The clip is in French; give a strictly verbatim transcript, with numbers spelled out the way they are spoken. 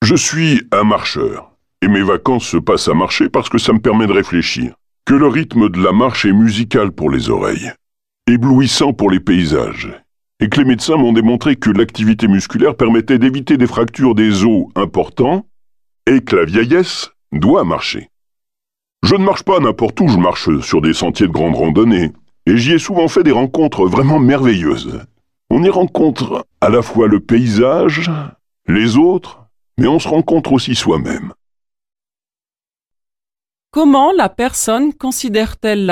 Je suis un marcheur, et mes vacances se passent à marcher parce que ça me permet de réfléchir. Que le rythme de la marche est musical pour les oreilles, éblouissant pour les paysages, et que les médecins m'ont démontré que l'activité musculaire permettait d'éviter des fractures des os importants, et que la vieillesse doit marcher. Je ne marche pas n'importe où, je marche sur des sentiers de grande randonnée, et j'y ai souvent fait des rencontres vraiment merveilleuses. On y rencontre à la fois le paysage, les autres, mais on se rencontre aussi soi-même. Comment la personne considère-t-elle la marche ?